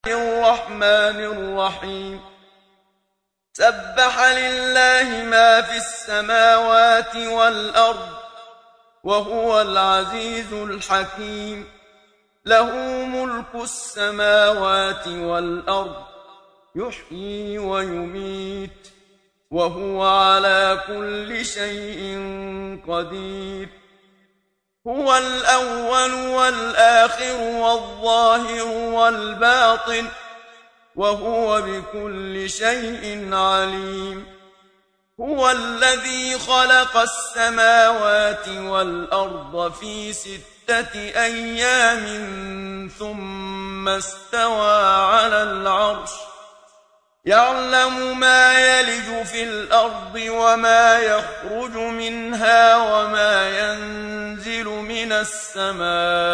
الرحمن الرحيم سبح لله ما في السماوات والأرض وهو العزيز الحكيم له ملك السماوات والأرض يحيي ويميت وهو على كل شيء قدير هو الأول والآخر والظاهر والباطن وهو بكل شيء عليم هو الذي خلق السماوات والأرض في 6 أيام ثم استوى على العرش يعلم ما يلج في الأرض وما يخرج منها وما ينزل من السماء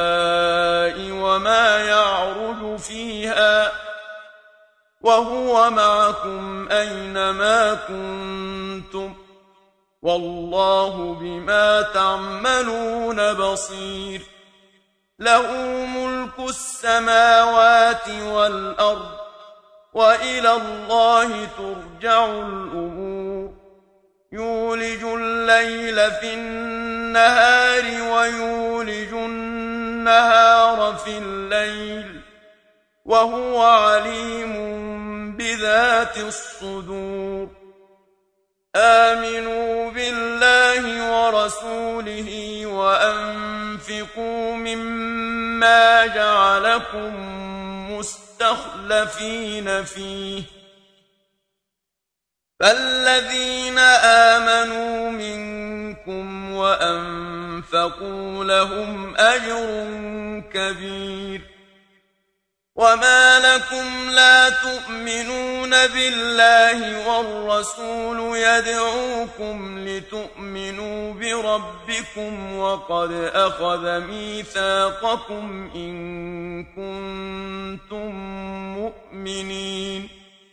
وما يعرج فيها وهو معكم أينما كنتم والله بما تعملون بصير له ملك السماوات والأرض وإلى الله ترجع الأمور يولج الليل في النهار ويولج النهار في الليل وهو عليم بذات الصدور آمنوا بالله ورسوله وأنفقوا مما جعلكم مستخلفين فيه فالذين آمنوا منكم وأنفقوا لهم أجر كبير وما لكم لا تؤمنون بالله والرسول يدعوكم لتؤمنوا بربكم وقد أخذ ميثاقكم إن كنتم مؤمنين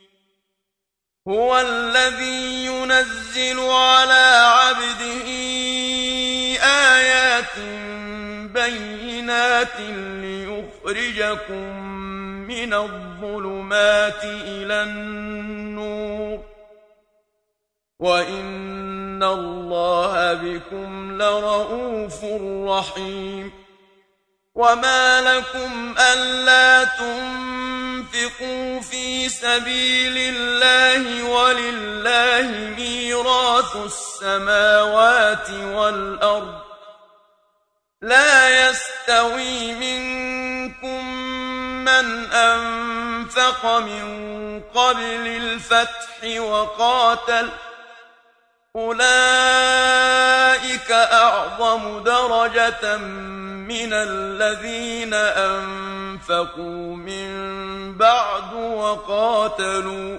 هو الذي ينزل على عبده آيات بينات ليخرجكم من الظلمات إلى النور وإن الله بكم لرءوف رحيم وما لكم ألا تنفقوا في سبيل الله ولله ميراث السماوات والأرض لا يستوي منكم من أنفق من قبل الفتح وقاتل أولئك أعظم درجة من الذين أنفقوا من بعد وقاتلوا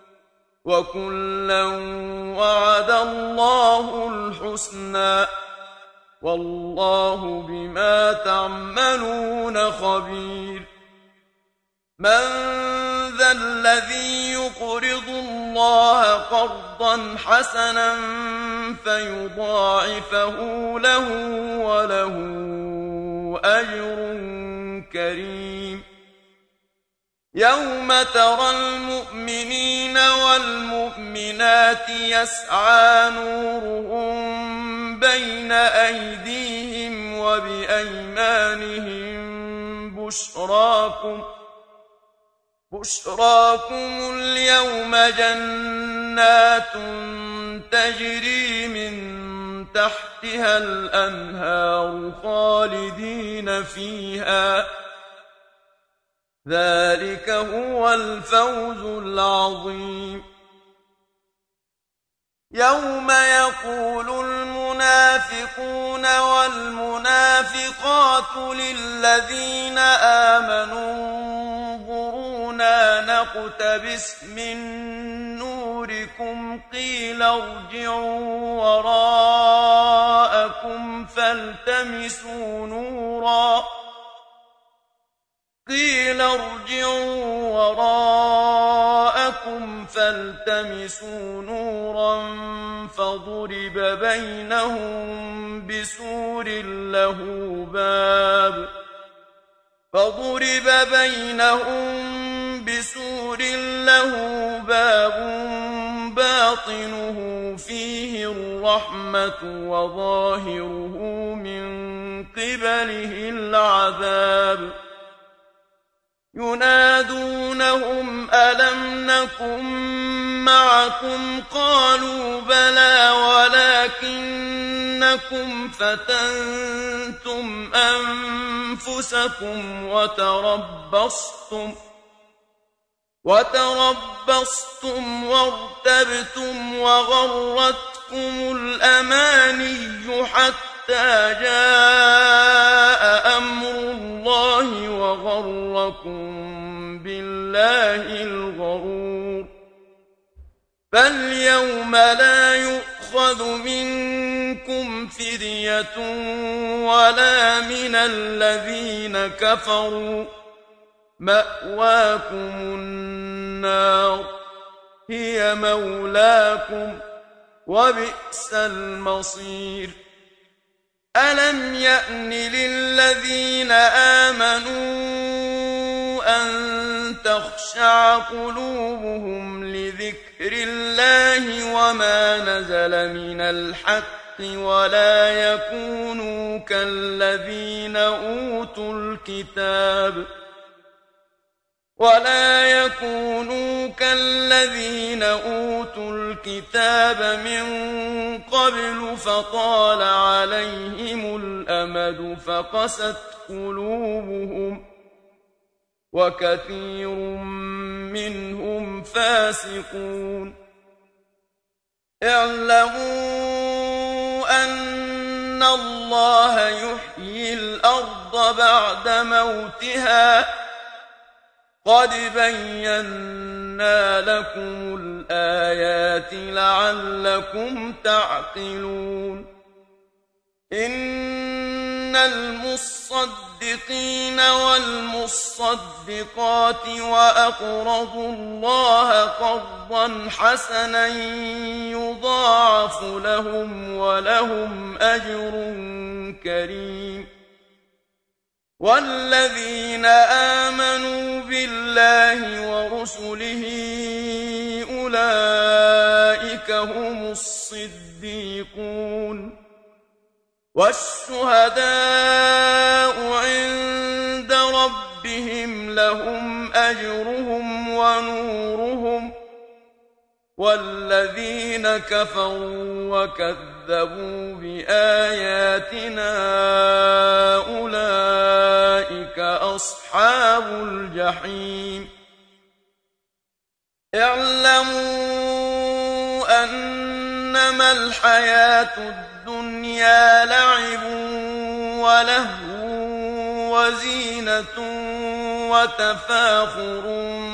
وكلا وعد الله الحسنى والله بما تعملون خبير من ذا الذي يقرض الله قرضا حسنا فيضاعفه له وله أجر كريم يوم ترى المؤمنين والمؤمنات يسعى نورهم بين أيديهم وبأيمانهم بشراكم اليوم جنات تجري من تحتها الأنهار خالدين فيها ذلك هو الفوز العظيم يوم يقول المنافقون والمنافقات للذين آمنوا انظرونا نقتبس من نوركم قيل ارجعوا وراءكم فالتمسوا نورا فضرب بينهم له باب باطنه فيه الرحمة وظاهره من قبله العذاب ينادونهم ألم نكن معكم قالوا بلى ولكنكم فتنتم أنفسكم وتربصتم وارتبتم وغرتكم الأماني حتى جاء أمر الله وغركم بالله الغرور فاليوم لا يؤخذ منكم فدية ولا من الذين كفروا مأواكم النار هي مولاكم وبئس المصير ألم يأن للذين آمنوا أن تخشع قلوبهم لذكر الله وما نزل من الحق ولا يكونوا كالذين أوتوا الكتاب من قبل فطال عليهم الأمد فقست قلوبهم وكثير منهم فاسقون اعلموا أن الله يحيي الأرض بعد موتها قد بينا لكم الآيات لعلكم تعقلون إن المصدقين والمصدقات وأقرضوا الله قرضا حسنا يضاعف لهم ولهم أجر كريم والذين آمنوا بالله ورسله أولئك هم الصديقون والشهداء عند ربهم لهم أجرهم ونورهم والذين كفروا وكذبوا بآياتنا أولئك أصحاب الجحيم اعلموا أنما الحياة الدنيا لعب ولهو وزينة وتفاخر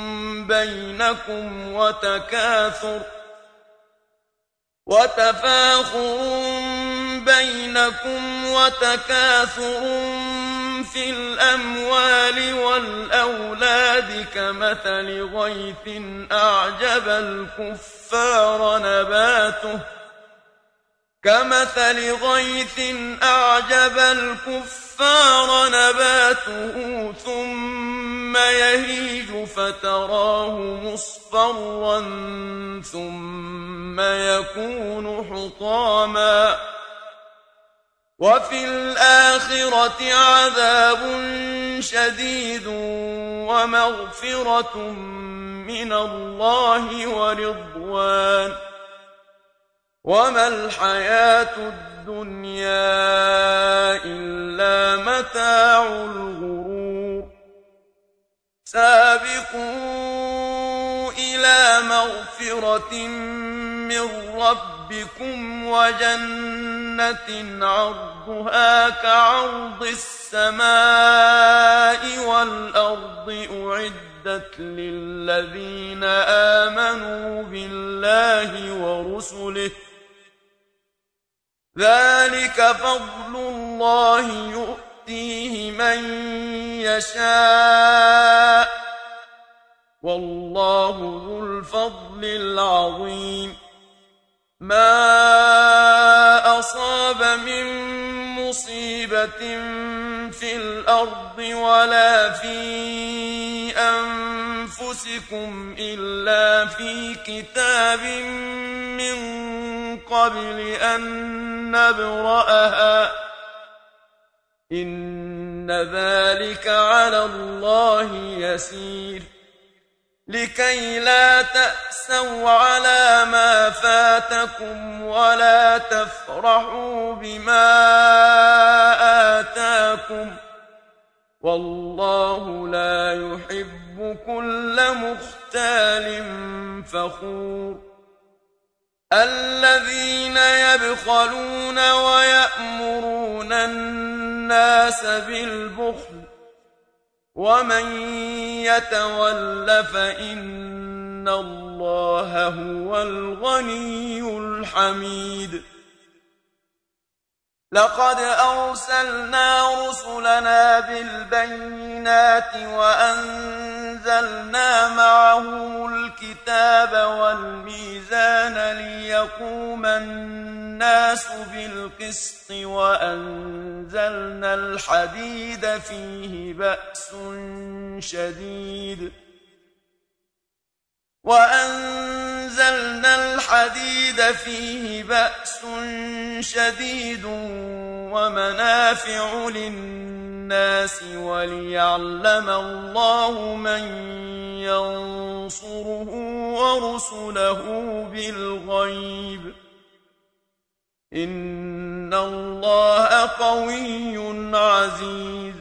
بينكم وتكاثر في الأموال والأولاد كمثل غيث أعجب الكفار نباته ثم يهيج فتراه مصفرا ثم يكون حطاما وفي الآخرة عذاب شديد ومغفرة من الله ورضوان وما الحياة الدنيا إلا متاع الغرور سابقوا إلى مغفرة من ربكم وجنة عرضها كعرض السماء والأرض أعدت للذين آمنوا بالله ورسله ذلك فضل الله يؤتيه من يشاء والله ذو الفضل العظيم ما أصاب من مصيبة في الأرض ولا في أنفسكم أنفسكم إلا في كتاب من قبل أن نبرأها إن ذلك على الله يسير لكي لا تأسوا على ما فاتكم ولا تفرحوا بما آتاكم والله لا يحب كل مختال فخور الذين يبخلون ويأمرون الناس بالبخل ومن يتول فإن الله هو الغني الحميد لقد أرسلنا رسلنا بالبينات وأنزلنا معهم الكتاب والميزان ليقوم الناس بالقسط وأنزلنا الحديد فيه بأس شديد ومنافع للناس وليعلم الله من ينصره ورسله بالغيب إن الله قوي عزيز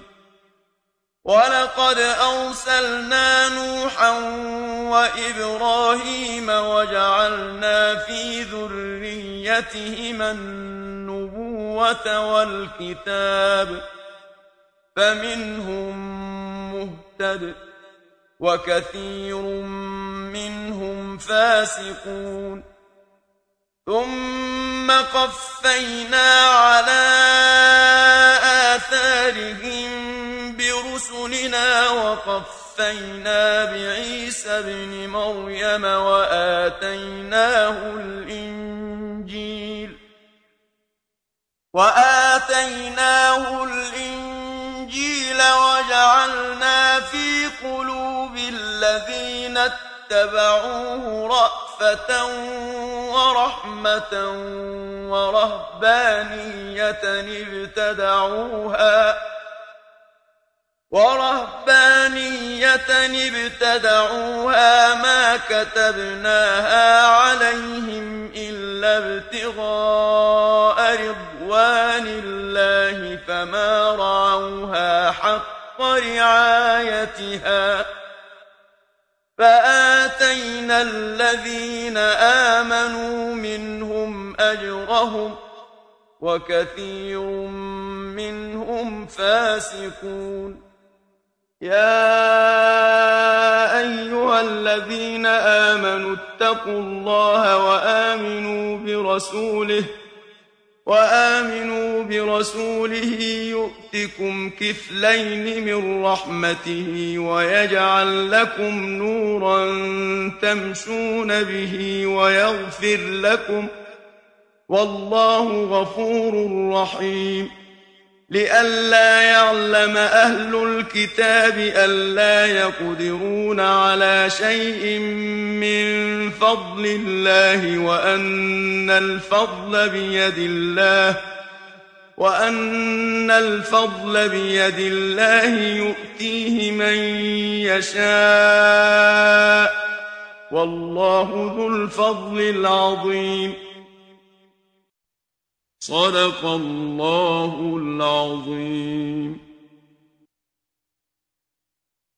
ولقد أرسلنا نوحا وإبراهيم وجعلنا في ذريتهما النبوة والكتاب فمنهم مهتد وكثير منهم فاسقون ثم قفينا على آثارهم برسلنا وقفينا بعيسى ابن مريم وآتيناه الإنجيل وجعلنا في قلوب الذين اتبعوه رأفة ورحمة ورهبانية ابتدعوها ما كتبناها عليهم إلا ابتغاء رضوان الله فما رعوها حق رعايتها فآتينا الذين آمنوا منهم أجرهم وكثير منهم فاسقون يا أيها الذين آمنوا اتقوا الله وآمنوا برسوله يؤتكم كفلين من رحمته ويجعل لكم نورا تمشون به ويغفر لكم والله غفور رحيم لئلا يعلم أهل الكتاب ألا يقدرون على شيء من فضل الله وأن الفضل بيد الله يؤتيه من يشاء والله ذو الفضل العظيم صدق الله العظيم.